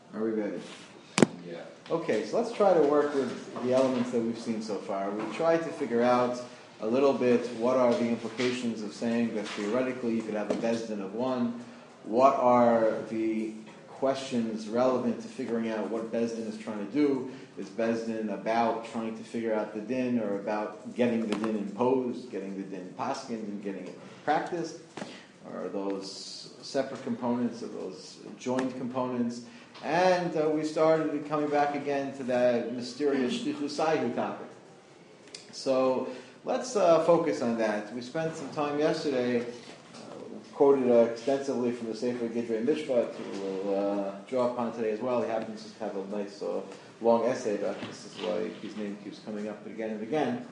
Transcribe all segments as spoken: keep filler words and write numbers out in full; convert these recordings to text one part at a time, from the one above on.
Are we ready? Yeah. Okay, so let's try to work with the elements that we've seen so far. We tried to figure out a little bit what are the implications of saying that theoretically you could have a bezdin of one. What are the questions relevant to figuring out what bezdin is trying to do? Is bezdin about trying to figure out the din, or about getting the din imposed, getting the din paskined, and getting it practiced? Or are those separate components, or those joint components? And uh, we started coming back again to that mysterious shlichus sayhu topic. So let's uh, focus on that. We spent some time yesterday, uh, quoted uh, extensively from the Sefer Gidrei Mishpat. We'll uh, draw upon today as well. He happens to have a nice uh, long essay about this. This is why his name keeps coming up again and again.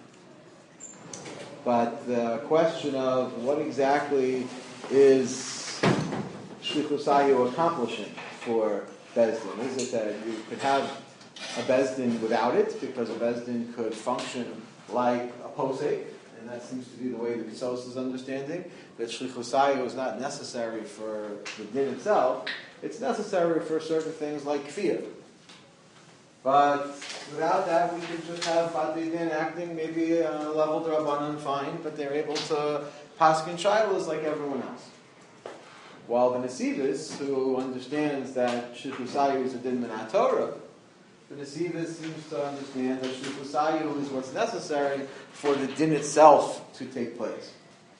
But the question of what exactly is shlichus sayhu accomplishing for bezdin? Is it that you could have a bezdin without it, because a bezdin could function like a posek, and that seems to be the way the Kisos is understanding, that shlichus sayhu is not necessary for the din itself, it's necessary for certain things like kfiyah. But without that, we could just have Batei Din acting maybe on a level D'Rabbanan fine, but they're able to paskin shaylos like everyone else. While the Nesivos, who understands that shlichus sayhu is a din min haTorah, the Nesivos seems to understand that shlichus sayhu is what's necessary for the din itself to take place.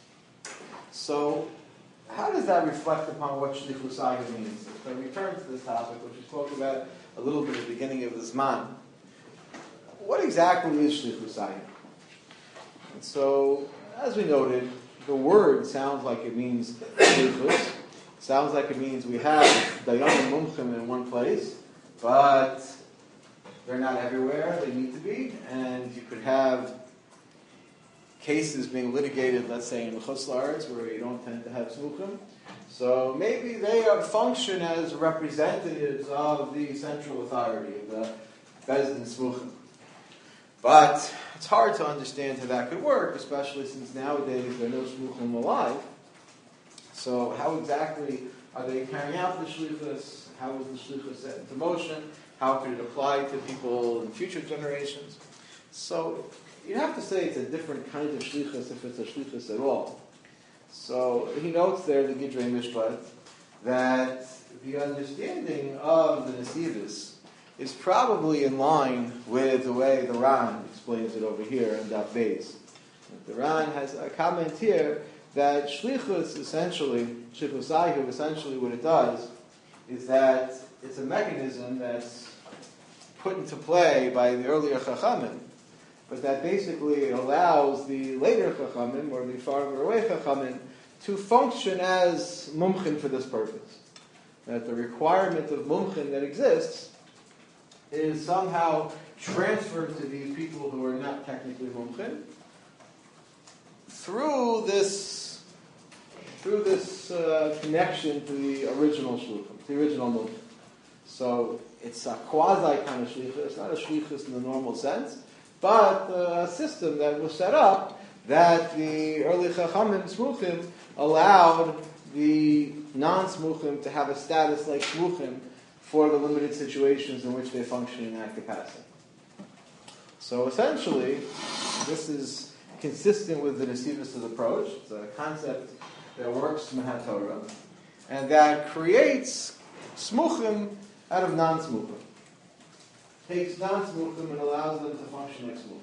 So, how does that reflect upon what shlichus sayhu means? If I return to this topic, which we spoke about a little bit at the beginning of this man, what exactly is shlichus sayhu? And so, as we noted, the word sounds like it means shlichus. Sounds like it means we have dayanim mumchim in one place, but they're not everywhere they need to be, and you could have cases being litigated, let's say in chutz la'aretz, where you don't tend to have smuchim. So maybe they are, function as representatives of the central authority, of the bezdin smuchim. But it's hard to understand how that could work, especially since nowadays there are no smuchim alive. So how exactly are they carrying out the shlichus? How is the shlichus set into motion? How could it apply to people in future generations? So you have to say it's a different kind of shlichus if it's a shlichus at all. So he notes there, the Gidrei Mishpat, that the understanding of the Nesivos is probably in line with the way the Ran explains it over here in Daf Beis. The Ran has a comment here that shlichus essentially, shlichus sayhu, essentially what it does is that it's a mechanism that's put into play by the earlier chachamim, but that basically it allows the later chachamim, or the farther away chachamim, to function as mumchin for this purpose. That the requirement of mumchin that exists is somehow transferred to these people who are not technically mumchin through this through this uh, connection to the original shluchim, the original mumchin. So it's a quasi kind of shlichus. It's not a shlichus in the normal sense, but a system that was set up that the early chachamim smuchim allowed the non-smuchim to have a status like smuchim for the limited situations in which they function in that capacity. So essentially, this is consistent with the Nesivos' approach. It's a concept that works min haTorah, and that creates smuchim out of non-smuchim. Takes non-smuchim and allows them to function like smuchim.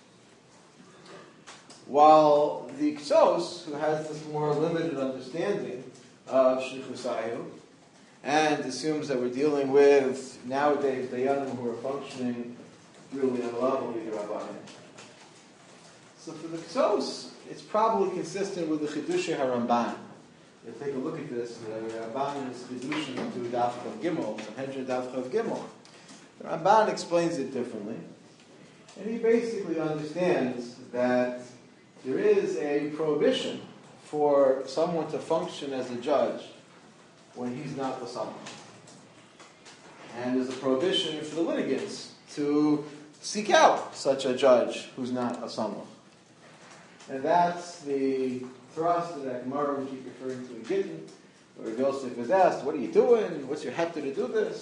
While the Ksos, who has this more limited understanding of shlichus sayhu, and assumes that we're dealing with nowadays dayanim who are functioning really on a level of D'Rabbanan. So for the Ksos, it's probably consistent with the Chidushei HaRamban. You take a look at this, the Ramban is Chidushim to Daf Chav Gimel, Sanhedrin Daf Chav Gimel. The Ramban explains it differently, and he basically understands that there is a prohibition for someone to function as a judge when he's not the someone. And there's a prohibition for the litigants to seek out such a judge who's not a someone. And that's the thrust of that Gemara we keep referring to in Gittin, where Yosef is asked, what are you doing? What's your hector to do this?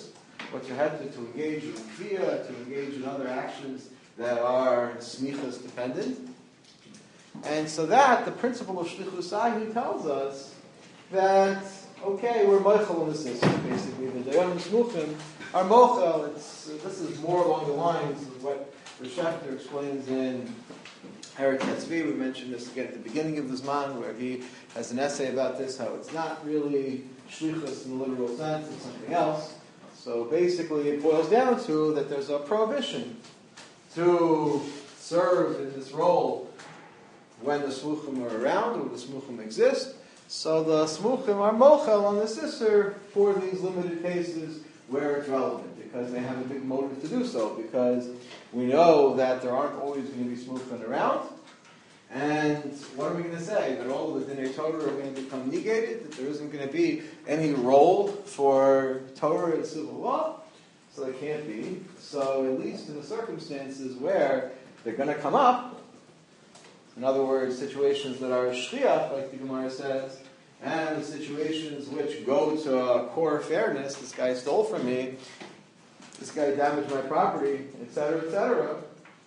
what's your head to engage in fear, to engage in other actions that are smichas dependent. And so that, the principle of Shlichus Ahi tells us that, okay, we're mochel in the system, basically. The Dayanim Smuchim are mochel. It's, this is more along the lines of what the Schefter explains in Eretz Tzvi. We mentioned this again at the beginning of the Zman, where he has an essay about this, how it's not really Shlichus in the literal sense, it's something else. So basically it boils down to that there's a prohibition to serve in this role when the Smuchim are around, or the Smuchim exist. So the Smuchim are mochel on the Sisser for these limited cases where it's relevant, because they have a big motive to do so, because we know that there aren't always going to be Smuchim around. And what are we going to say? That all of the Dinei Torah are going to become negated? That there isn't going to be any role for Torah and civil law? So it can't be. So at least in the circumstances where they're going to come up, in other words, situations that are shchiach, like the Gemara says, and situations which go to a core fairness, this guy stole from me, this guy damaged my property, et cetera, et cetera.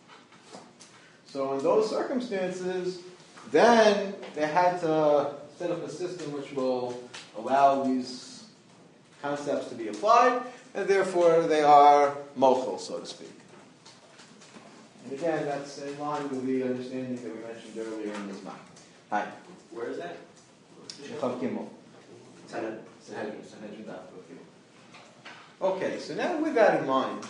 So in those circumstances, then they had to set up a system which will allow these concepts to be applied, and therefore they are mochel, so to speak. And again, that's in line with the understanding that we mentioned earlier in this month. Hi. Where is that? Chav Gimel. Okay, so now with that in mind,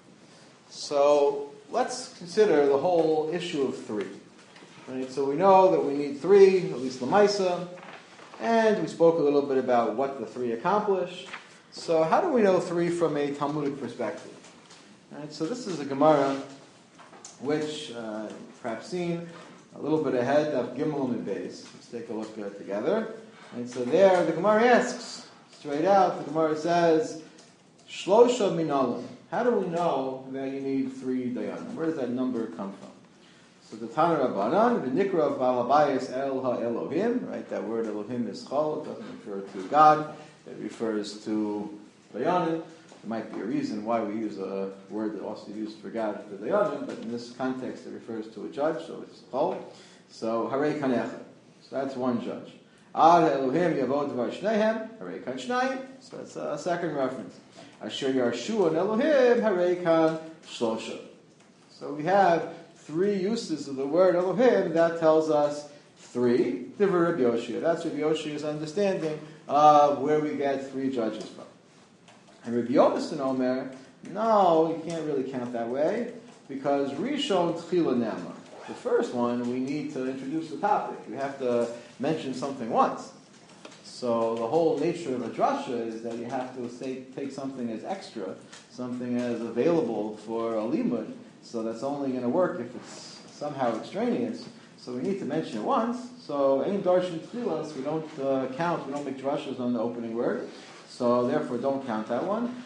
so let's consider the whole issue of three. Right? So we know that we need three, at least Lamaisa, and we spoke a little bit about what the three accomplish. So how do we know three from a Talmudic perspective? Right? So this is a Gemara which uh, perhaps seen a little bit ahead of Gimel and Beis. Let's take a look at it together. And so there, the Gemara asks, straight out, the Gemara says, Shlosha minalim. How do we know that you need three dayanim? Where does that number come from? So the Tana Rabbanan, the Nikra of Balabayas El Ha-Elohim, right, that word Elohim is Chol, it doesn't refer to God, it refers to dayanim. There might be a reason why we use a word that also used for God for dayanim, but in this context it refers to a judge, so it's Chol. So Harei Kanecha. So that's one judge. Ad Elohim Yavod Dvar Shnehem, Harei Kan Shnayim. So that's a second reference. Asher Yarshu and Elohim, Harei Kan Shlosha. So we have three uses of the word Elohim. That tells us three. Divrei Rabbi Yoshia. That's Rabbi Yoshia's understanding of where we get three judges from. And Rabbi Yonasan Omer, no, you can't really count that way, because Rishon Tchila Nema. The first one, we need to introduce the topic. We have to mention something once. So the whole nature of a drasha is that you have to say, take something as extra, something as available for a limud, so that's only going to work if it's somehow extraneous. So we need to mention it once. So any darshan tchilas, we don't uh, count, we don't make drashas on the opening word. So therefore, don't count that one.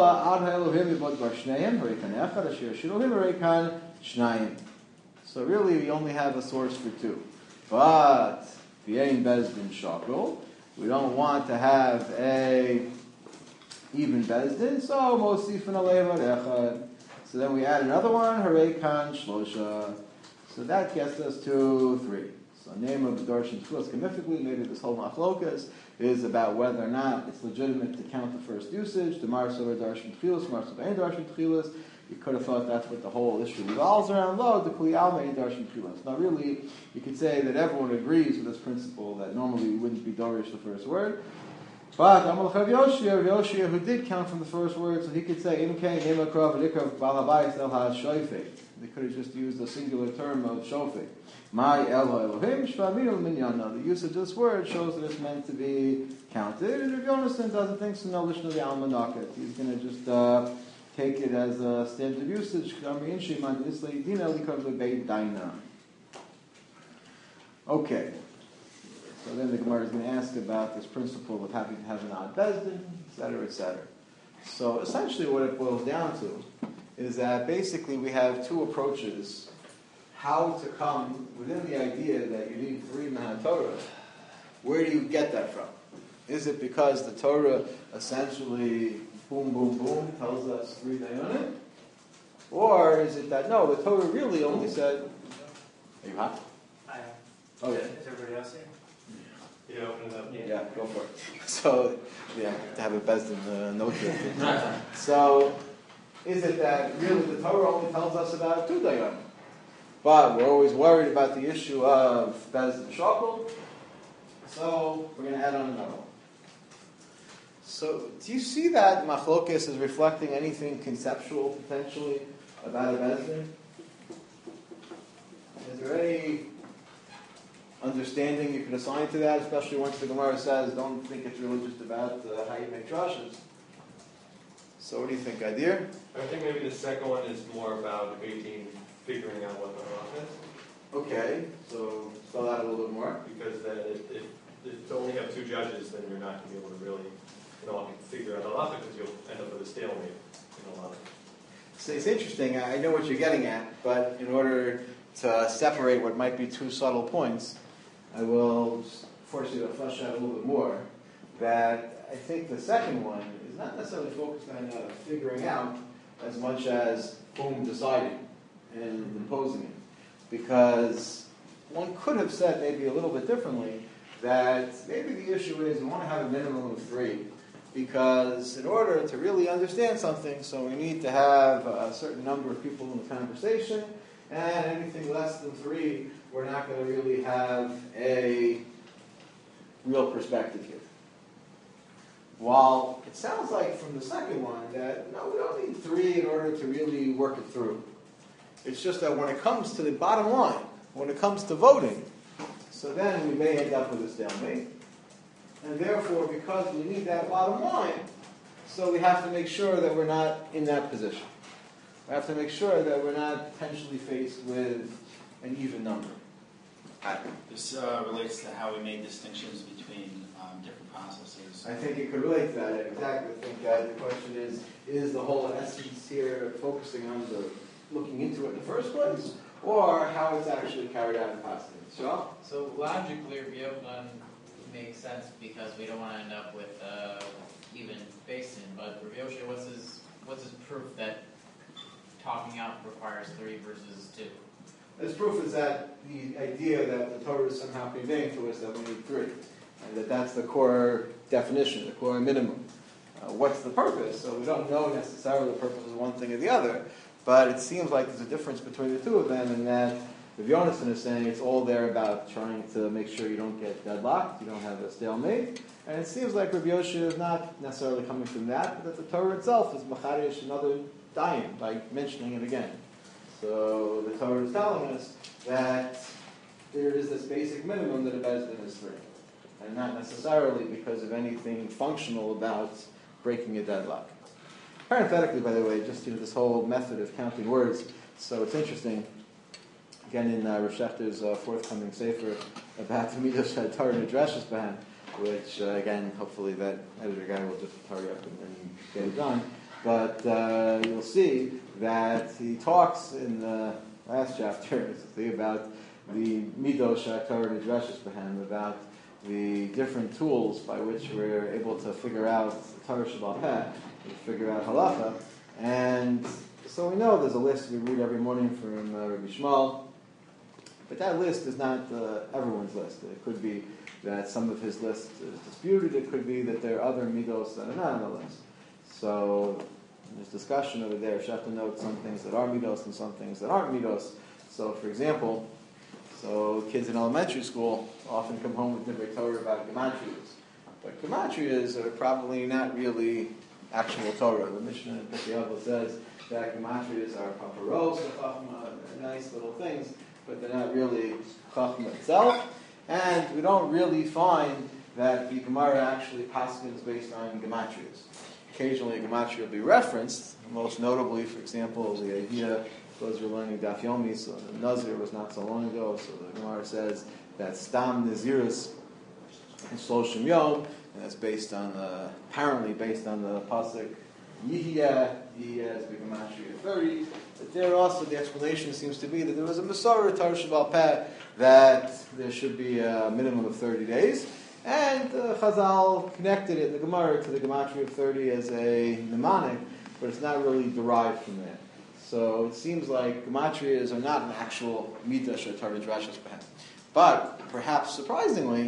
So really, we only have a source for two. But v'yein bezdin shakol, we don't want to have a even bezdin. So mosifin aleva echad. So then we add another one. Harei kan shlosha. So that gets us to three. So the name of the darshan tchilas kamifically, maybe this whole machlokas is about whether or not it's legitimate to count the first usage. The marsover darshan tchilas, marsover ein darshan tchilas. You could have thought that's what the whole issue revolves around. Lo, the kli alma ein darshan tchilas. Now, really, you could say that everyone agrees with this principle that normally we wouldn't be darish the first word. But Amal Chav Yoshia, Yoshia, who did count from the first word, so he could say imkei imakrav v'dikrav balabayis el ha-shoifei. They could have just used the singular term of shofei. My Elo Elohim Shvaminu Minyana. The usage of this word shows that it's meant to be counted. And Rabbi Yonasan doesn't think so. No, Lishna the Alma Naket. He's going to just uh, take it as a standard usage. Okay. So then the Gemara is going to ask about this principle of having to have an odd bezdin, et cetera, et cetera. So essentially, what it boils down to is that basically we have two approaches. How to come within the idea that you need three Mahan Torah. Where do you get that from? Is it because the Torah essentially boom, boom, boom, tells us three dayanim? Or is it that, no, the Torah really only said, are you hot? I am. Oh, yeah. Is everybody else here? Yeah, open it up. Yeah. Yeah, go for it. So, yeah, to have a Bezdin uh, note here. So, is it that really the Torah only tells us about two dayanim? But we're always worried about the issue of Bezdin Shakel, so we're going to add on another one. So, do you see that Machlokes is reflecting anything conceptual, potentially, about a Bezdin? Is there any understanding you can assign to that, especially once the Gemara says, don't think it's really just about uh, how you make drashas? So what do you think, Adir? I think maybe the second one is more about debating, figuring out what the halach is. Okay, so spell out a little bit more. Because then if, if, if you only have two judges, then you're not going to be able to really, you know, figure out the halach because you'll end up with a stalemate in a lot of. So it's interesting, I know what you're getting at, but in order to separate what might be two subtle points, I will force you to flesh out a little bit more, that I think the second one is not necessarily focused on uh, figuring out as much as boom, deciding and imposing it. Because one could have said maybe a little bit differently that maybe the issue is we want to have a minimum of three, because in order to really understand something, so we need to have a certain number of people in the conversation, and anything less than three, we're not going to really have a real perspective here. While it sounds like from the second one that, no, we don't need three in order to really work it through. It's just that when it comes to the bottom line, when it comes to voting, so then we may end up with a stalemate. And therefore, because we need that bottom line, so we have to make sure that we're not in that position. We have to make sure that we're not potentially faced with an even number. This uh, relates to how we made distinctions between um, different processes. I think it could relate to that, exactly. I think uh, the question is, is the whole essence here focusing on the looking into it in the first place, or how it's actually carried out in past days? So, so logically, Yochanan makes sense because we don't want to end up with uh, even basin. But Rav Yoshe, what's his what's his proof that talking out requires three versus two? His proof is that the idea that the Torah is somehow conveying to us that we need three, and that that's the core definition, the core minimum. Uh, what's the purpose? So we don't know necessarily the purpose of one thing or the other, but it seems like there's a difference between the two of them, and that Rav Yonason is saying it's all there about trying to make sure you don't get deadlocked, you don't have a stalemate, and it seems like Rav Yoshe is not necessarily coming from that, but that the Torah itself is macharish another dayan by mentioning it again. So the Torah is telling us that there is this basic minimum that a bezdin is three, and not necessarily because of anything functional about breaking a deadlock. Parenthetically, by the way, just you know, this whole method of counting words, so it's interesting. Again, in uh, Rav Shechter's uh, forthcoming sefer about the Midos Torah Midrashis Bahan, which uh, again, hopefully that editor guy will just hurry up and, and get it done. But uh, you'll see that he talks in the last chapter about the Midos Torah Midrashis Bahan, about the different tools by which we're able to figure out Torah Shabbat Peh, to figure out halacha, and so we know there's a list we read every morning from uh, Rabbi Shmuel. But that list is not uh, everyone's list. It could be that some of his list is disputed. It could be that there are other midos that are not on the list. So there's discussion over there. Shechter notes some things that are midos and some things that aren't midos. So, for example, so kids in elementary school often come home with Divrei Torah about gematrias. But gematrias are probably not really actual Torah. The Mishnah in Pirkei Avos says that gematrias are paparos, they're nice little things, but they're not really Chachma itself. And we don't really find that the Gemara actually paskins based on gematrias. Occasionally a gematria will be referenced, most notably, for example, the idea, those who are learning Daf Yomi, so the Nazir was not so long ago, so the Gemara says that Stam Nazirus in Shloshim Yom, and that's based on, uh, apparently based on the pasuk Yihya, Yihya is gematria thirty. But there also the explanation seems to be that there was a Masorah Torah Shabbat Peh that there should be a minimum of thirty days. And uh, Chazal connected it in the Gemara to the gematria of thirty as a mnemonic, but it's not really derived from that. So it seems like gematrias are not an actual midah shetar drashas behem. But perhaps surprisingly,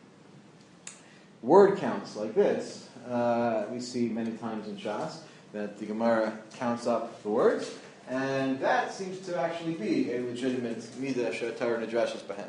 word counts like this, uh, we see many times in Shas, that the Gemara counts up the words, and that seems to actually be a legitimate midah shetar drashas behem.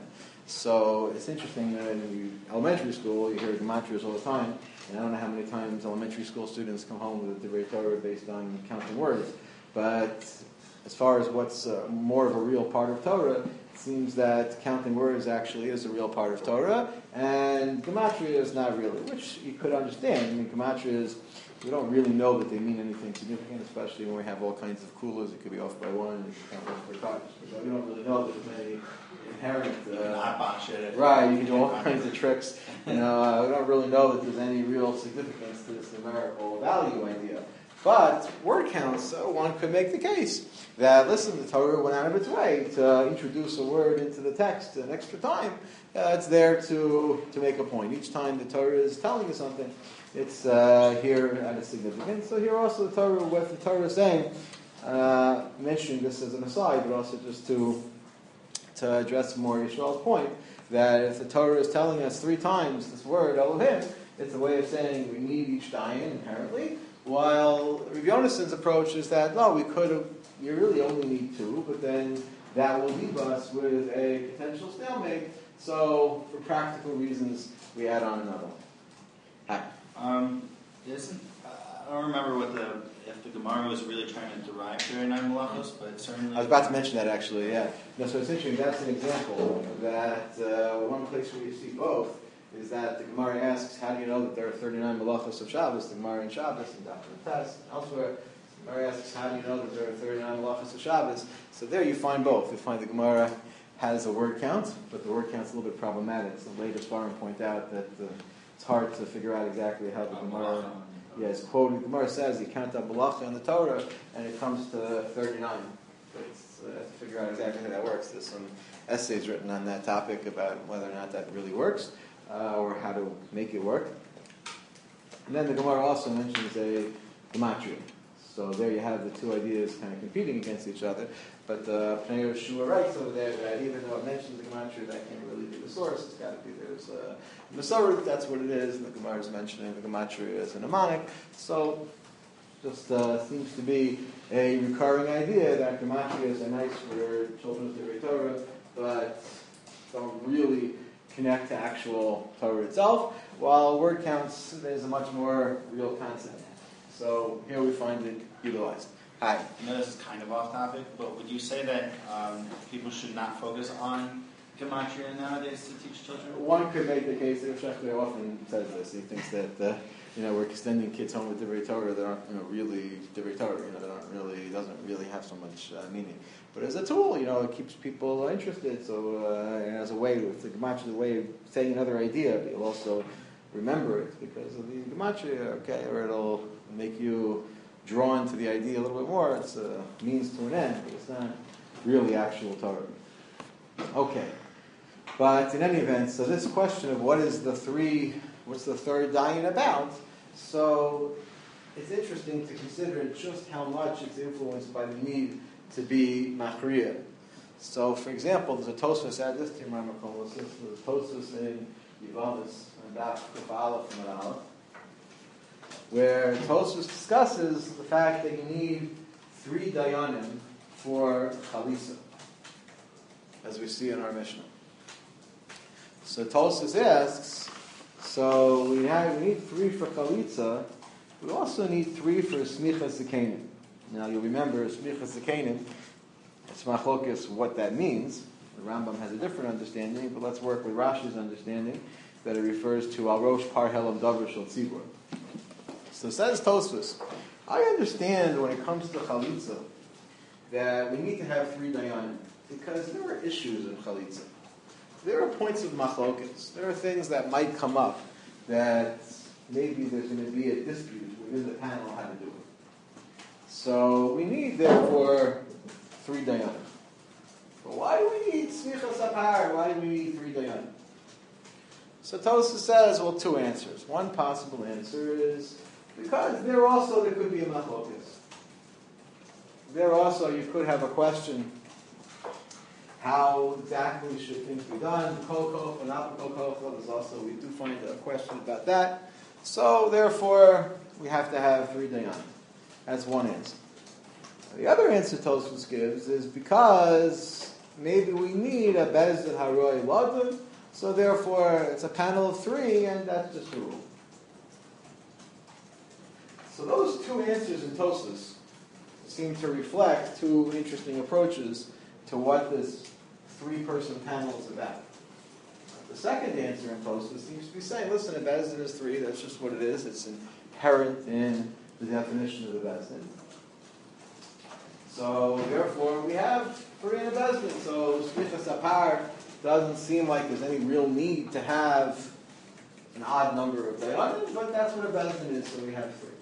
So it's interesting that in elementary school you hear gematrias all the time, and I don't know how many times elementary school students come home with a Divrei Torah based on counting words, but as far as what's uh, more of a real part of Torah, it seems that counting words actually is a real part of Torah, and gematria is not really, which you could understand. I mean, gematrias, we don't really know that they mean anything significant, especially when we have all kinds of kulas. It could be off by one, you can count one per touch. So we don't really know that there's many inherent... You can Uh, hotbox it. right, you can do all kinds of tricks. You know, uh, we don't really know that there's any real significance to this numerical value idea. But word counts, so one could make the case that, listen, the Torah went out of its way to introduce a word into the text an extra time. Uh, it's there to, to make a point. Each time the Torah is telling you something, it's uh, here at its significance. So here also the Torah, what the Torah is saying, uh, mentioning this as an aside, but also just to to address more Yisrael's point, that if the Torah is telling us three times this word, Elohim, it's a way of saying we need each dayan inherently, while Rav Yonason's approach is that, no, we could have, you really only need two, but then that will leave us with a potential stalemate, so for practical reasons, we add on another one. Hi. Um, isn't, I don't remember what the, if the Gemara was really trying to derive thirty-nine malachos, but certainly... I was about to mention that actually, yeah. No, so it's interesting, that's an example that uh, one place where you see both is that the Gemara asks, how do you know that there are thirty-nine malachos of Shabbos? The Gemara in Shabbos and Doctor Test and elsewhere. The Gemara asks, how do you know that there are thirty-nine malachos of Shabbos? So there you find both. You find the Gemara has a word count, but the word count's a little bit problematic. So the latest Svarim point out that uh, it's hard to figure out exactly how the Gemara... Yes, quoted. The Gemara says you count up malacha in the Torah, and it comes to thirty-nine. But it's, uh, to figure out exactly how that works. There's some essays written on that topic about whether or not that really works, uh, or how to make it work. And then the Gemara also mentions a gematria. So there you have the two ideas kind of competing against each other. But uh, Pnei Yehoshua writes over there that even though it mentions the gematria, that can't really be the source. It's got to be there's a Masorah, that's what it is. And the Gemara is mentioning the gematria as a mnemonic. So just uh, seems to be a recurring idea that gematrias are nice for children of the Torah, but don't really connect to actual Torah itself. While word counts, there's a much more real concept. So here we find it utilized. Hi. I know this is kind of off topic, but would you say that um, people should not focus on gematria nowadays to teach children? One could make the case, Rav Shechler often says this, he thinks that uh, you know, we're extending kids home with Divrei Torah that aren't you know, really Divrei Torah, you know, that aren't really, doesn't really have so much uh, meaning. But as a tool, you know, it keeps people interested, so uh, and as a way, if the gematria is a way of saying another idea, but you'll also remember it because of the gematria, okay, or it'll make you drawn to the idea a little bit more. It's a means to an end, but it's not really actual Torah. Okay. But in any event, so this question of what is the three, what's the third dayan about, so it's interesting to consider just how much it's influenced by the need to be machriya. So, for example, there's a Tosfos at this time, there's a Tosfos in Yevamos, and Daf Kuf Aleph and Aleph, where Tosfos discusses the fact that you need three dayanim for chalitza, as we see in our Mishnah. So Tosfos asks, so we have we need three for chalitza, we also need three for smichas zekanim. Now you'll remember smichas zekanim, it's machlokes what that means. The Rambam has a different understanding, but let's work with Rashi's understanding that it refers to al rosh par helam davar shel tzibur. So says Tosfos, I understand when it comes to chalitza that we need to have three dayanim because there are issues in chalitza. There are points of machlokes. There are things that might come up that maybe there's going to be a dispute within the panel how to do it. So we need, therefore, three dayanim. But why do we need smichas apar? Why do we need three dayanim? So Tosfos says, well, two answers. One possible answer is because there also there could be a machlokas. There also you could have a question: how exactly should things be done? Kol koch and not kol koch. There's also we do find a question about that. So therefore, we have to have three dayanim. That's one answer. The other answer Tosfos gives is because maybe we need a bezdin haroi ladun, so therefore it's a panel of three, and that's just a rule. So those two answers in Tosfos seem to reflect two interesting approaches to what this three-person panel is about. The second answer in Tosfos seems to be saying, listen, a bezdin is three, that's just what it is, it's inherent in the definition of the bezdin. So therefore we have three in a bezdin, so Shlichus Apar doesn't seem like there's any real need to have an odd number of dayanim, but that's what a bezdin is, so we have three.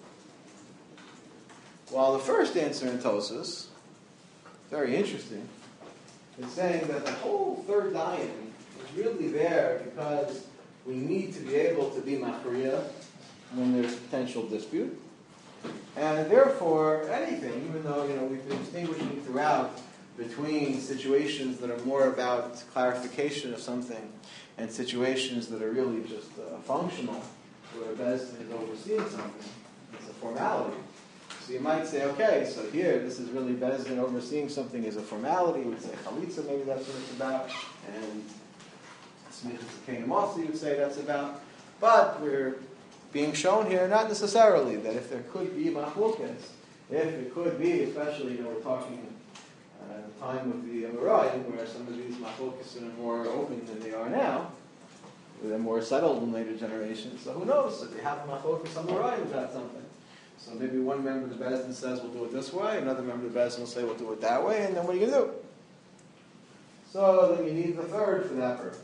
While the first answer in Tosfos, very interesting, is saying that the whole third dayan is really there because we need to be able to be machriya when there's potential dispute. And therefore, anything, even though you know we've been distinguishing throughout between situations that are more about clarification of something and situations that are really just uh, functional, where a bezdin is overseeing something, it's a formality. So you might say, okay, so here, this is really bezdin overseeing something as a formality. You would say chalitza, maybe that's what it's about. And smichas kingdom also, you would say that's about. But we're being shown here, not necessarily, that if there could be machlokas, if it could be, especially, you know, we're talking uh, at the time of the Amoraim, where some of these machlokas are more open than they are now, they're more settled in later generations. So who knows, if they have a machlokas Amoraim about something. So maybe one member of the bezdin says we'll do it this way, another member of the bezdin will say we'll do it that way, and then what are you going to do? So then you need the third for that purpose.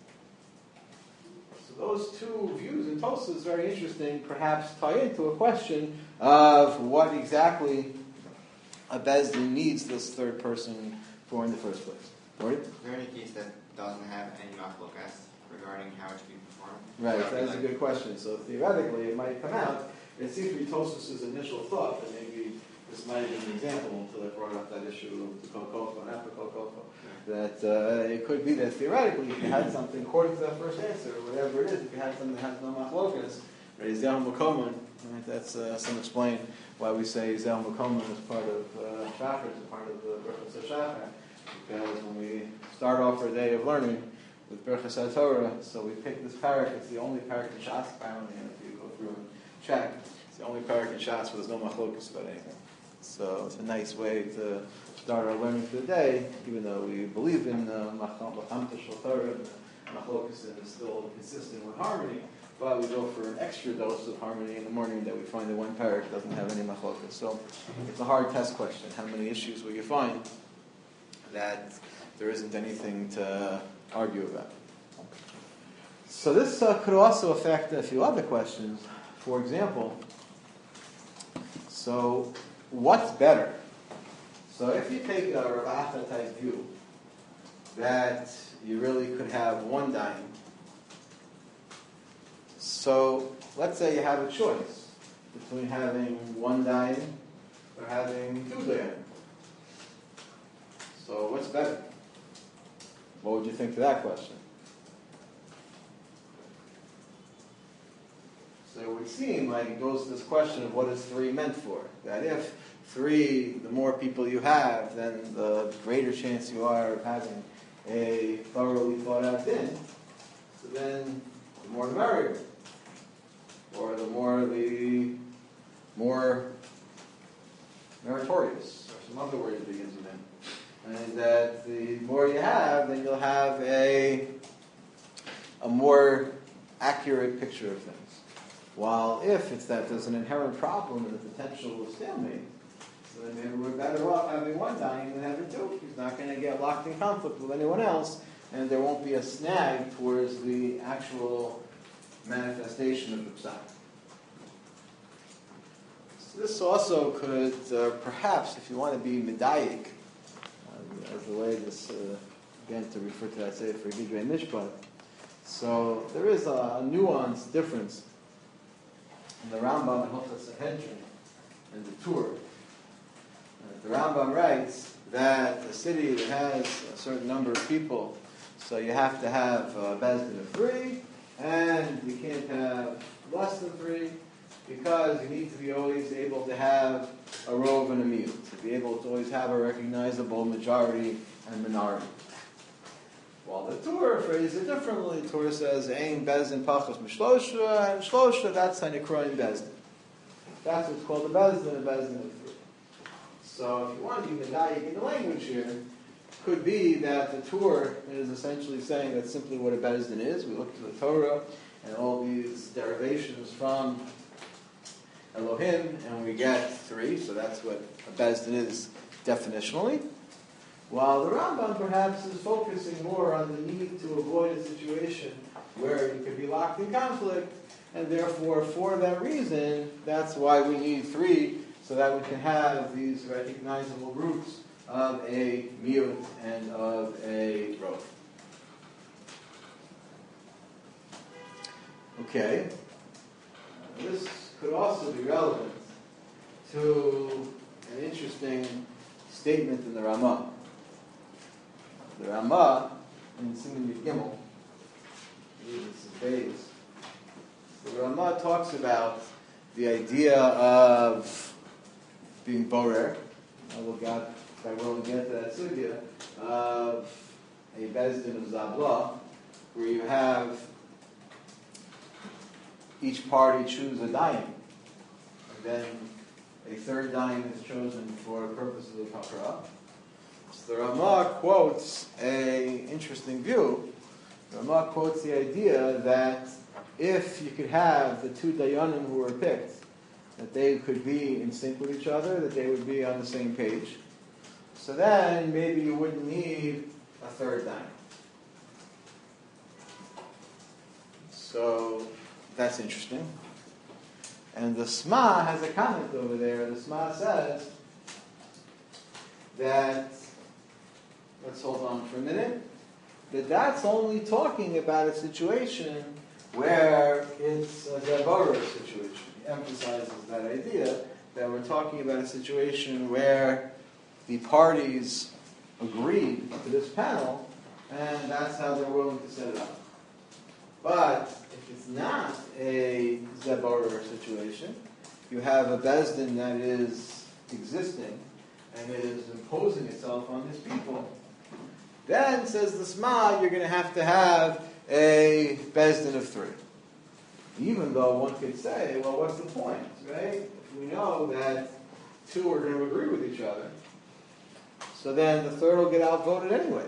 So those two views in Tosfos is very interesting, perhaps tie into a question of what exactly a bezdin needs this third person for in the first place. Right? Is there any case that doesn't have any machlokas regarding how it should be performed? Right, that's a good question. So theoretically it might come out. It seems to be Tosfos' initial thought that maybe this might have been an example until I brought up that issue of the kol koch and after kol koch. That uh, it could be that theoretically, if you had something according to that first answer, or whatever it is, if you had something that has no machlokas, right, Zel Mukoman, right, that's uh, some explain why we say Zel Mukoman is part of uh, Shachar, is part of the Berachos HaShachar, because when we start off our day of learning with Berachos HaTorah, so we pick this parak, it's the only parak in Shas, apparently, and if you go through and check, it's the only parak in Shas where there's no machlokas about anything. So it's a nice way to start our learning for the day, even though we believe in Machamta Shel Torah, and machlokas is still consistent with harmony, but we go for an extra dose of harmony in the morning that we find that one parak doesn't have any machlokas. So it's a hard test question. How many issues will you find that there isn't anything to argue about? So this uh, could also affect a few other questions. For example, so what's better? So if you take a Rav Acha type view that you really could have one dayan, so let's say you have a choice between having one dayan or having two dayan. So what's better? What would you think to that question? So it would seem like it goes to this question of what is three meant for. That if three, the more people you have, then the greater chance you are of having a thoroughly thought out din. So then the more the merrier. Or the more the more meritorious. Or some other word that begins with M. And that the more you have, then you'll have a a more accurate picture of things. While if it's that there's an inherent problem and the potential of stalemate, so then maybe we're better off having one dayan than having two. He's not going to get locked in conflict with anyone else, and there won't be a snag towards the actual manifestation of the psak. So this also could, uh, perhaps, if you want to be medayik, uh, as the way this, uh, again to refer to that say for Gidrei Mishpat, So there is a nuanced difference in the Rambam and Hilchos Sanhedrin and the Tur. Uh, the Rambam writes that a city that has a certain number of people, so you have to have a bezdin of three, and you can't have less than three, because you need to be always able to have a rov and a miut, to be able to always have a recognizable majority and minority. While the Torah phrases it differently, the Torah says, Ein bezdin pachos mishlosha, and shlosha, that's hanikroin bezdin. That's what's called a bezdin, a bezdin of three. So if you want to be medayik in the language here, could be that the Torah is essentially saying that's simply what a bezdin is. We look to the Torah and all these derivations from Elohim, and we get three, so that's what a bezdin is definitionally. While the Rambam perhaps is focusing more on the need to avoid a situation where you could be locked in conflict, and therefore, for that reason, that's why we need three, so that we can have these recognizable groups of a miut and of a rov. Okay. This could also be relevant to an interesting statement in the Ramah. The Ramah in Siman Yud Gimel, I believe this is Bayes. The Ramah talks about the idea of being borer. I will get, I will get to that sugya of a bezdin of Zabla, where you have each party choose a dayan, and then a third dayan is chosen for purposes of hakra. So the Ramah quotes a interesting view. The Ramah quotes the idea that if you could have the two dayanim who were picked, that they could be in sync with each other, that they would be on the same page, so then maybe you wouldn't need a third dayan. So that's interesting. And the Sma has a comment over there. The Sma says that, let's hold on for a minute, that that's only talking about a situation where it's a Zaborah situation. He emphasizes that idea that we're talking about a situation where the parties agreed to this panel, and that's how they're willing to set it up. But if it's not a Zaborah situation, you have a bezdin that is existing and is imposing itself on these people, then, says the Sma, you're going to have to have a bezdin of three. Even though one could say, well, what's the point, right? If we know that two are going to agree with each other, so then the third will get outvoted anyway.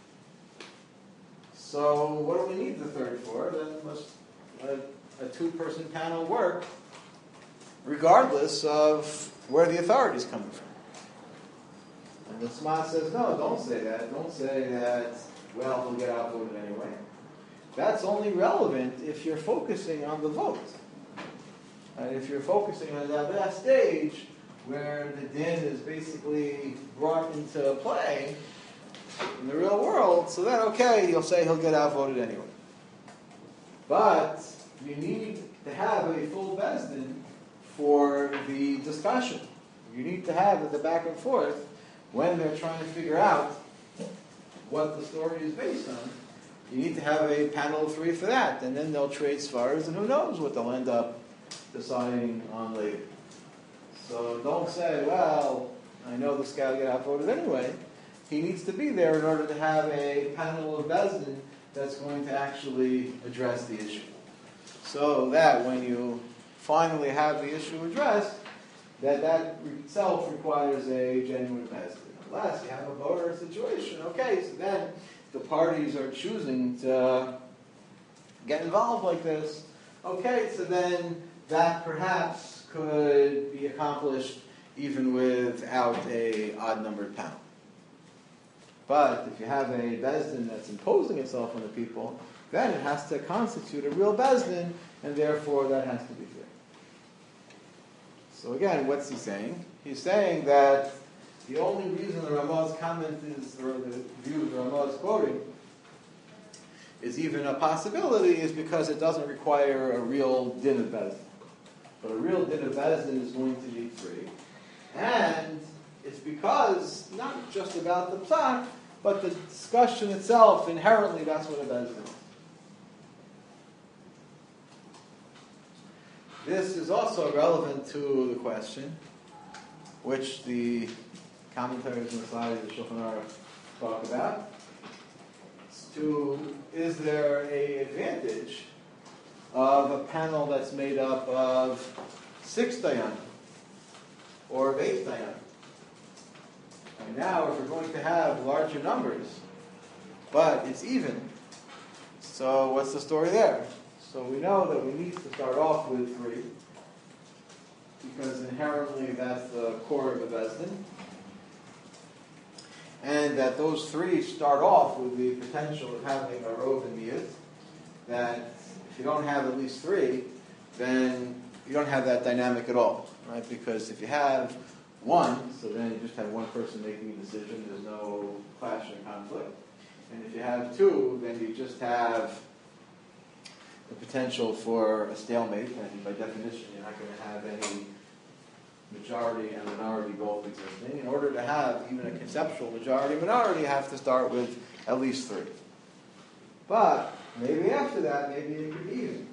So what do we need the third for? Then must a, a two-person panel work, regardless of where the authority is coming from. And the Sma says, no, don't say that. Don't say that, well, he'll get outvoted anyway. That's only relevant if you're focusing on the vote. And if you're focusing on that, that stage where the din is basically brought into play in the real world, so then, okay, you'll say he'll get outvoted anyway. But you need to have a full bezdin for the discussion. You need to have the back and forth when they're trying to figure out what the story is based on. You need to have a panel of three for that, and then they'll trade svaras, and who knows what they'll end up deciding on later. So don't say, well, I know this guy will get outvoted anyway. He needs to be there in order to have a panel of bezdin that's going to actually address the issue. So that when you finally have the issue addressed, that that itself requires a genuine bezdin. Unless you have a voter situation, okay, so then the parties are choosing to get involved like this, okay, so then that perhaps could be accomplished even without a odd-numbered panel. But if you have a bezdin that's imposing itself on the people, then it has to constitute a real bezdin, and therefore that has to be fair. So again, what's he saying? He's saying that the only reason the Ramah's comment is, or the view the Ramah is quoting, is even a possibility is because it doesn't require a real din of bezdin. But a real din of bezdin is going to be three. And it's because, not just about the psak, but the discussion itself, inherently, that's what a bezdin is. This is also relevant to the question, which the commentaries on the side of the Shulchan Aruch talk about. It's to, is there an advantage of a panel that's made up of six dayanim or of eight dayanim? And now, if we're going to have larger numbers, but it's even, so what's the story there? So we know that we need to start off with three, because inherently that's the core of the bezdin, and that those three start off with the potential of having a rov and miyut. That if you don't have at least three, then you don't have that dynamic at all, right? Because if you have one, so then you just have one person making a decision. There's no clash and conflict. And if you have two, then you just have the potential for a stalemate, and by definition, you're not going to have any majority and minority both existing. In order to have even a conceptual majority-minority, you have to start with at least three. But maybe after that, maybe it could be even.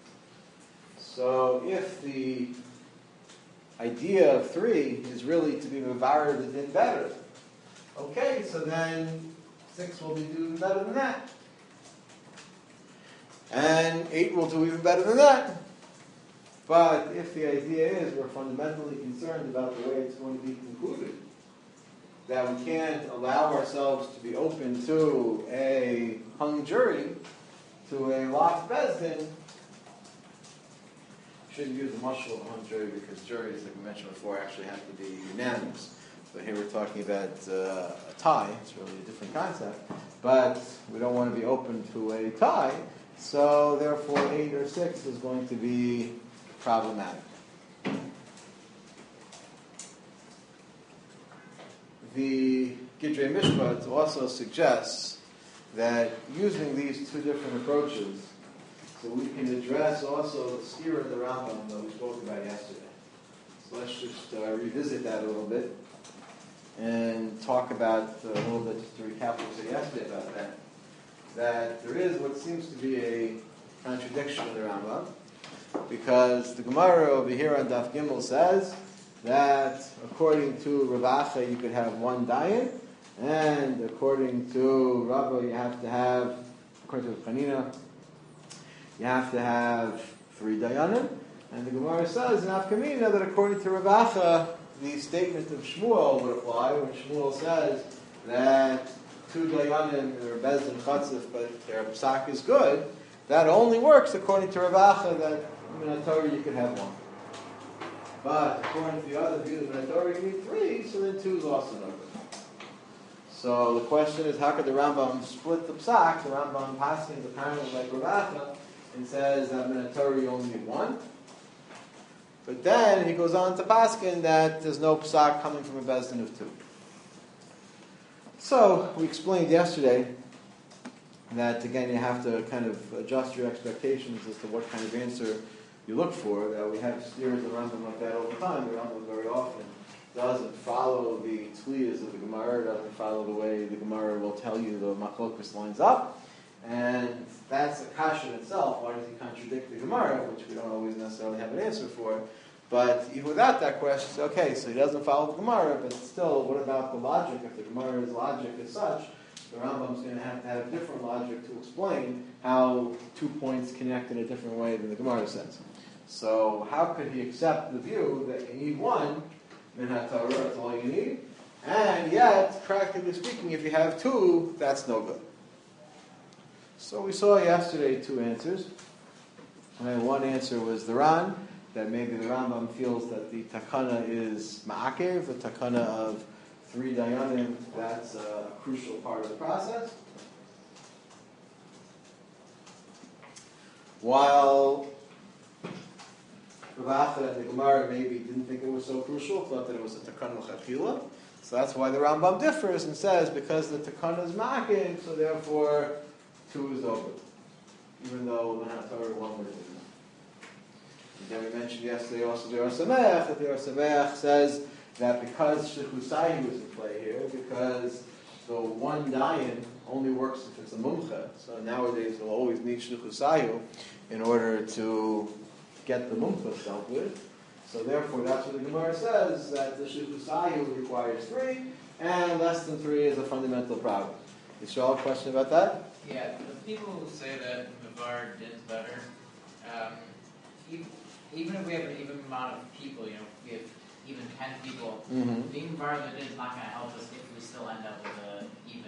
So if the idea of three is really to be mevarer the din better, okay, so then six will be doing better than that. And eight will do even better than that. But if the idea is we're fundamentally concerned about the way it's going to be concluded, that we can't allow ourselves to be open to a hung jury, to a locked bezdin, shouldn't use the mashal of a hung jury because juries, like we mentioned before, actually have to be unanimous. But here we're talking about uh, a tie. It's really a different concept. But we don't want to be open to a tie. So therefore, eight or six is going to be problematic. The Gidrei Mishpat also suggests that using these two different approaches, so we can address also the steer of the Rambam that we spoke about yesterday. So let's just uh, revisit that a little bit and talk about uh, a little bit, just to recap what we said yesterday about that. That there is what seems to be a contradiction in the Rambam, because the Gemara over here on Daf Gimel says that according to Rav Acha you could have one dayan, and according to Rabba you have to have, according to Chanina, you have to have three dayanim. And the Gemara says in Afkamina that according to Rav Acha the statement of Shmuel would apply when Shmuel says that two dayanim are bezdin chatzif, but their psak is good. That only works according to Rav Acha that in a Torah you could have one. But according to the other views in a Torah you need three, so then two is also no good. So the question is, how could the Rambam split the psak? The Rambam paskins apparently like Rav Acha and says that in a Torah you only need one. But then he goes on to paskin that there's no psak coming from a bezdin of two. So we explained yesterday that again you have to kind of adjust your expectations as to what kind of answer you look for. That we have steers of Rambam like that all the time. The Rambam very often doesn't follow the tzliyas of the Gemara, doesn't follow the way the Gemara will tell you the machlokas lines up. And that's a kasha in itself. Why does he contradict the Gemara, which we don't always necessarily have an answer for? But even without that question, okay, so he doesn't follow the Gemara, but still, what about the logic? If the Gemara's logic is such, the Rambam's going to have to have different logic to explain how two points connect in a different way than the Gemara says. So how could he accept the view that you need one, min ha-Torah, that's all you need, and yet, practically speaking, if you have two, that's no good. So we saw yesterday two answers. And one answer was the Ran, that maybe the Rambam feels that the takana is ma'akev, the takana of three dayanim, that's a crucial part of the process. While Rav Acha and the Gemara maybe didn't think it was so crucial, thought that it was a takana l'chadchila. So that's why the Rambam differs and says because the takana is ma'akev, so therefore two is over, even though Minat Torah one would have been enough. And then we mentioned yesterday also the Or Sameach, that the Or Sameach says that because Shlichus is in play here, because the one dayan only works if it's a mumcha, so nowadays we'll always need Shlichus in order to get the mumcha dealt with. So therefore, that's what the Gemara says, that the Shlichus requires three, and less than three is a fundamental problem. Is there all a question about that? Yeah, the people who say that Mavar did better, um, even, even if we have an even amount of people, you know, we have even ten people, Mm-hmm. being Mavar that is not going to help us if we still end up with an even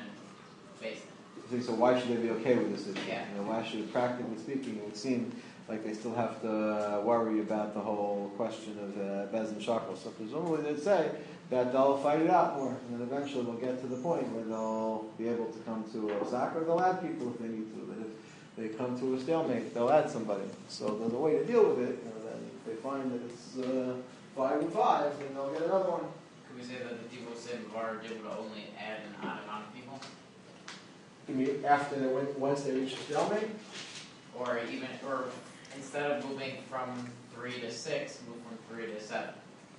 basin. So why should they be okay with this issue? Yeah. You know, why should, practically speaking, it would seem like they still have to uh, worry about the whole question of uh, Bez and Shakel. So presumably they'd say that they'll fight it out more, and then eventually they'll get to the point where they'll be able to come to a sack, or they'll add people if they need to. But if they come to a stalemate, they'll add somebody. So there's a way to deal with it. You know, then if they find that it's uh, five and five, then they'll get another one. Could we say that the people who say Mavar did would only add an odd amount of people? You mean after they went, once they reach a stalemate? Or even, or instead of moving from three to six, move from three to seven?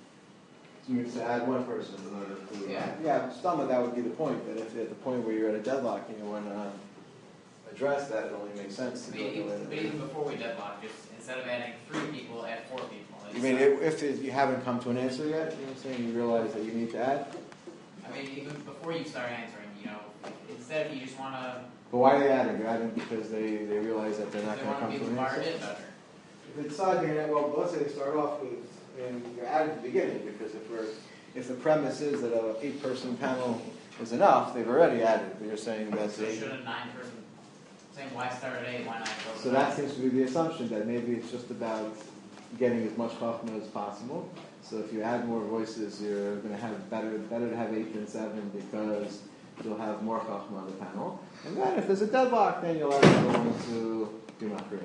So you mean to add one person in order to... Yeah. Yeah, some of that would be the point, that if at the point where you're at a deadlock and you want to address that, it only makes sense to But go the way even, but that- even before we deadlock, just instead of adding three people, add four people. You mean if, if it- you haven't come to an answer yet, you know what I'm saying, you realize that you need to add? I mean, even before you start answering, you know, instead if you just want to, But why are they adding? They're adding because they, they realize that they're not they going to want come to to be an Mavar answer. did better. If they decide they're going to, well, let's say they start off with, and you're adding at the beginning, because if we're, if the premise is that a eight-person panel is enough, they've already added, but you're saying that's So eight. should a nine person, saying why start at eight, why not go? So that seems to be the assumption, that maybe it's just about getting as much chachma as possible. So if you add more voices, you're going to have better, better to have eight than seven, because you'll have more chachma on the panel. And then if there's a deadlock, then you'll have to go into Yom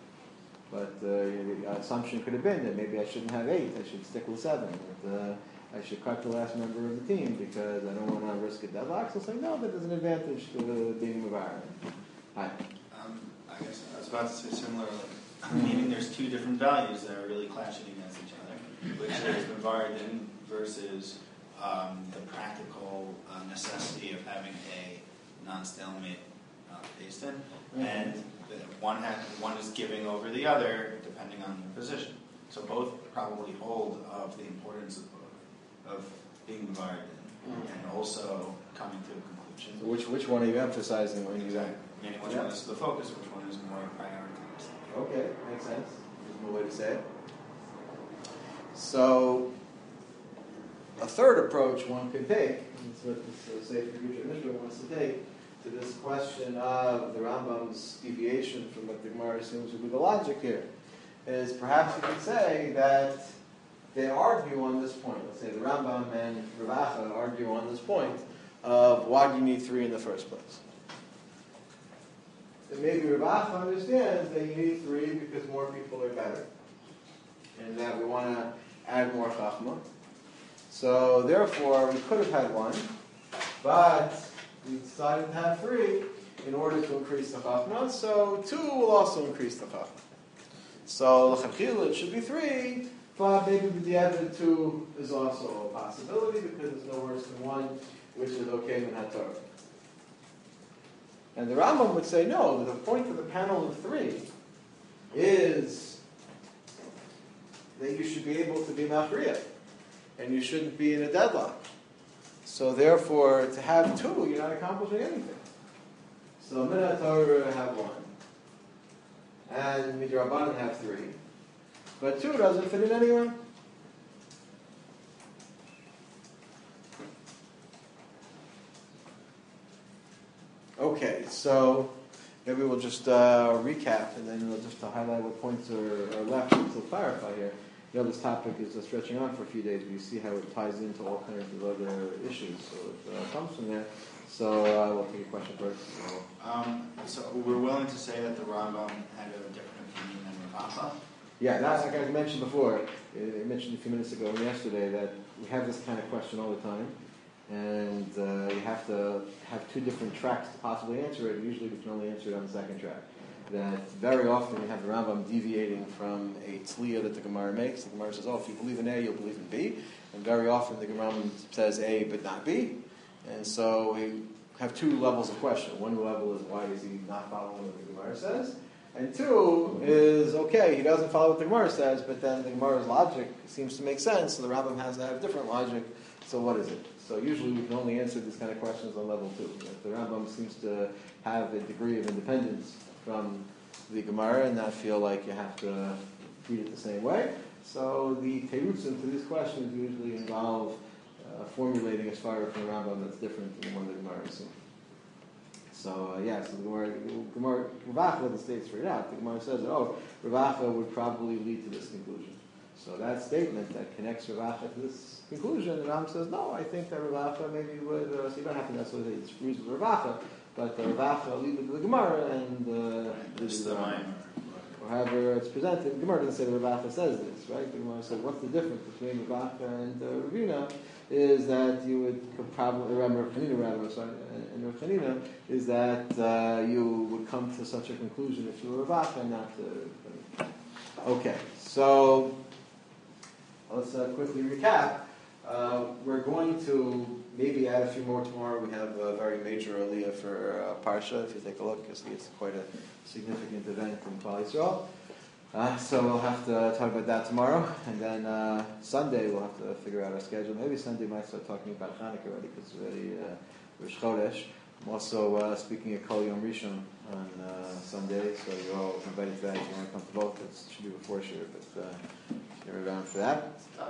But uh, the assumption could have been that maybe I shouldn't have eight, I should stick with seven. That, uh, I should cut the last member of the team because I don't want to risk a deadlock. So say, no, but there's an advantage to uh, being Mavar. Hi. Um, I guess I was about to say similar, like, meaning there's two different values that are really clashing against each other, which is Mavardin versus um, the practical uh, necessity of having a non-stalemate uh, based in, Mm-hmm. and the one has, one is giving over the other depending on the position. So both probably hold of the importance of of being Mavardin and also coming to a conclusion. So which which one are you emphasizing when you? Exactly. Meaning which Yeah. one is the focus, which one is more prioritized. Okay, makes sense. There's no way to say it. So, a third approach one could take, and it's what this uh, Sefer Future Mishnah wants to take, to this question of the Rambam's deviation from what the Gemara assumes would be the logic here, is perhaps you could say that they argue on this point. Let's say the Rambam and Ravacha argue on this point of why do you need three in the first place? And maybe Ravacha understands that you need three because more people are better, and that we want to add more chachma. So therefore, we could have had one, but we decided to have three in order to increase the chachma. So two will also increase the chachma. So l'chadchila it should be three, but maybe the other two is also a possibility because it's no worse than one, which is okay in haTorah. And the Rambam would say, no, the point of the panel of three is that you should be able to be machriya, and you shouldn't be in a deadlock. So therefore, to have two, you're not accomplishing anything. So Minat Torah have one, and Midrabanan have three, but two doesn't fit in anywhere. Okay, so maybe we'll just uh, recap, and then we'll just uh, highlight what points are, are left to clarify here. You know, this topic is uh, stretching on for a few days, but you see how it ties into all kinds of other issues, so it uh, comes from there. So uh, we'll take a question first. Um, so we're willing to say that the Rambam had a different opinion than Ravacha. Yeah, that's like I mentioned before. I mentioned a few minutes ago and yesterday that we have this kind of question all the time. and uh, you have to have two different tracks to possibly answer it. Usually we can only answer it on the second track. That very often you have the Rambam deviating from a tzliya that the Gemara makes. The Gemara says, oh, if you believe in A, you'll believe in B. And very often the Gemara says A but not B. And so we have two levels of question. One level is why is he not following what the Gemara says? And two is, okay, he doesn't follow what the Gemara says, but then the Gemara's logic seems to make sense, so the Rambam has to have different logic. So what is it? So usually we can only answer these kind of questions on level two. If the Rambam seems to have a degree of independence from the Gemara and not feel like you have to treat it the same way. So the terutzim to these questions usually involve uh, formulating a svara from the Rambam that's different than the one the Gemara is seeing. So uh, yeah, so the Gemara, Gemara Rav Acha, the state straight out. The Gemara says that, oh, Rav Acha would probably lead to this conclusion. So that statement that connects Rav Acha to this conclusion, the Ram says, no, I think that Rav Acha maybe would, uh, so you don't have to necessarily say it disagrees with Rav Acha, but uh, Rav Acha lead with the Gemara and uh, Just the Maimar. or however it's presented. The Gemara doesn't say that Rav Acha says this, right? The Gemara said, what's the difference between Rav Acha and uh, Ravina? Is that you would could probably, Rav Chanina rather, sorry, and Rav Chanina, is that uh, you would come to such a conclusion if you were Rav Acha, not to. Okay, so let's uh, quickly recap. Uh, we're going to maybe add a few more tomorrow. We have a very major aliyah for uh, Parsha. If you take a look, you'll see it's quite a significant event in Klal Yisrael. Uh, so we'll have to talk about that tomorrow, and then uh, Sunday we'll have to figure out our schedule. Maybe Sunday might start talking about Hanukkah already because it's already uh, Rosh Chodesh. I'm also uh, speaking at Kol Yom Rishon on uh, Sunday, so you're all invited to that if you want to come to both. It should be before Shir, but uh, you're around for that.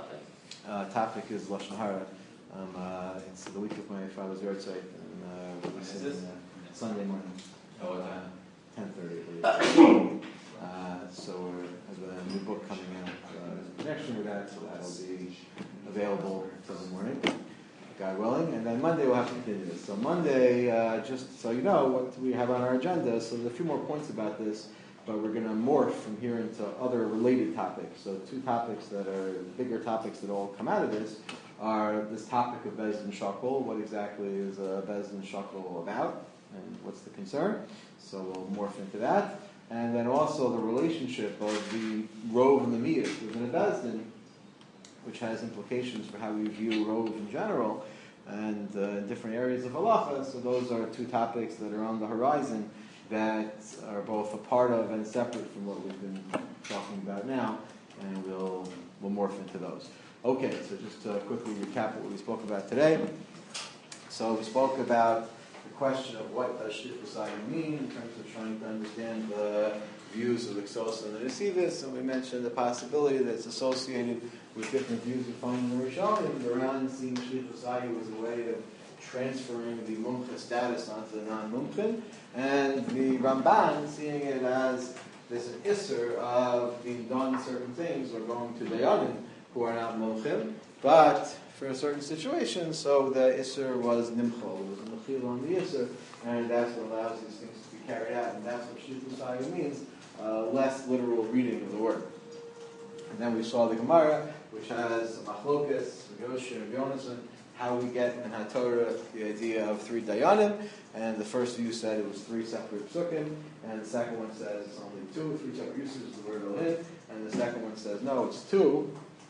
Uh, topic is Lashon Hara. Um, uh, it's the week of my father's yard site, and uh, we'll be sitting uh, Sunday morning. Oh, uh, ten thirty, I believe. Uh, so we have a new book coming out uh, in connection with that, so that'll be available till the morning, God willing. And then Monday we'll have to continue this. So Monday, uh, just so you know what we have on our agenda, so there's a few more points about this, but we're going to morph from here into other related topics. So two topics that are bigger topics that all come out of this are this topic of Bezdin Shakol. What exactly is uh, Bezdin Shakol about, and what's the concern? So we'll morph into that. And then also the relationship of the Rov and the Miyut within a Bezdin, which has implications for how we view Rov in general, and uh, in different areas of halacha. So those are two topics that are on the horizon that are both a part of and separate from what we've been talking about now, and we'll we'll morph into those. Okay, so just to quickly recap what we spoke about today. So we spoke about the question of what does Shlichus Hayom mean in terms of trying to understand the views of the Ksos and the Nesivis, and we mentioned the possibility that it's associated with different views we find in the Rishonim. The Ran seeing Shlichus Hayom as a way of transferring the Mumcha status onto the non-Mumchin, and the Ramban seeing it as there's an Isser of being done certain things or going to Dayanim who are not Mumchin, but for a certain situation, so the Isser was Nimchol, it was a Mechil on the Isser, and that's what allows these things to be carried out, and that's what Shlichus Hayom means, uh, less literal reading of the word. And then we saw the Gemara, which has Machlokas, Yoshir, and Yonasan, how we get in HaTorah the idea of three Dayanim, and the first view said it was three separate psukim, and the second one says it's only two, three separate uses of the word Elohim, and the second one says no, it's two,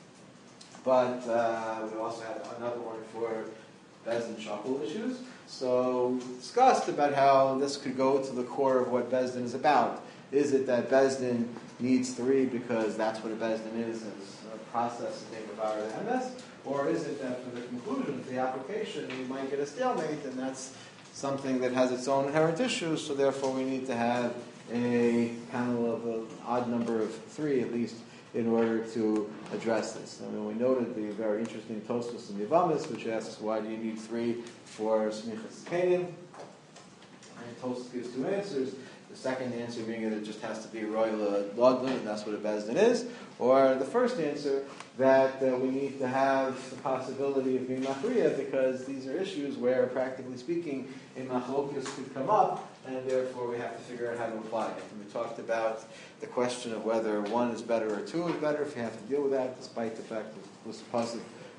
but uh, we also had another one for Bezdin Shakol issues. So we discussed about how this could go to the core of what Bezdin is about. Is it that Bezdin needs three because that's what a Bezdin is, and it's a process of being a the M S? Or is it that for the conclusion, for the application, you might get a stalemate, and that's something that has its own inherent issues, so therefore we need to have a panel of an odd number of three, at least, in order to address this. I mean, we noted the very interesting Tosfos in Yavamis, which asks, why do you need three for Smichas Kenim? And Tosfos gives two answers. The second answer being that it just has to be Royal Lodlin, and that's what a Bezdin is. Or the first answer, that uh, we need to have the possibility of being Machriya, because these are issues where, practically speaking, a Machlokus could come up, and therefore we have to figure out how to apply it. And we talked about the question of whether one is better or two is better, if you have to deal with that, despite the fact that it was supposed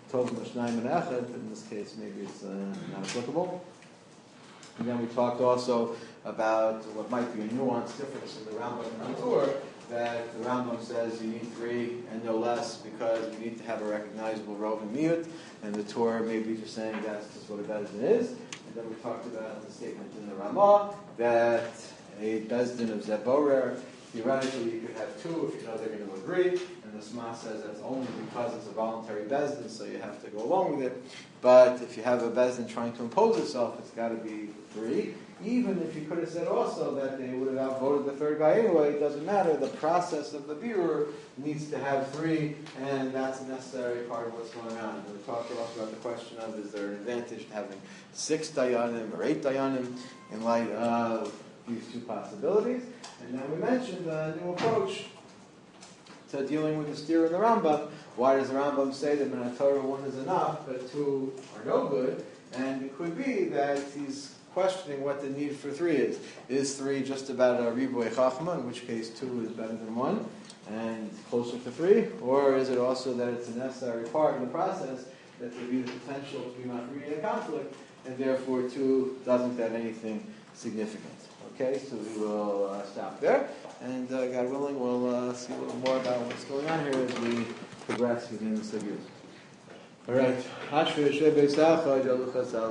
Tov Mashnayim and Echad, in this case maybe it's uh, not applicable. And then we talked also about what might be a nuanced difference in the Rambam and the Tur, that the Rambam says you need three and no less because you need to have a recognizable rov and miyut, and the Tur may be just saying that's just what a bezdin is. And then we talked about the statement in the Ramah that a bezdin of Zeborer, theoretically you could have two if you know they're going to agree, and the Sma says that's only because it's a voluntary bezdin, so you have to go along with it. But if you have a bezdin trying to impose itself, it's got to be three. Even if you could have said also that they would have outvoted the third guy anyway, it doesn't matter. The process of the birur needs to have three, and that's a necessary part of what's going on. And we talked also about the question of, is there an advantage to having six dayanim or eight dayanim in light of these two possibilities? And then we mentioned a new approach to dealing with the steer in the Rambam. Why does the Rambam say that in a Torah one is enough, but two are no good? And it could be that he's questioning what the need for three is. Is three just about a riboy chachma, in which case two is better than one and closer to three? Or is it also that it's a necessary part of the process that there be the potential to be mafriya conflict, and therefore two doesn't have anything significant? Okay, so we will uh, stop there, and uh, God willing, we'll uh, see a little more about what's going on here as we progress within the Sugiyos. All right.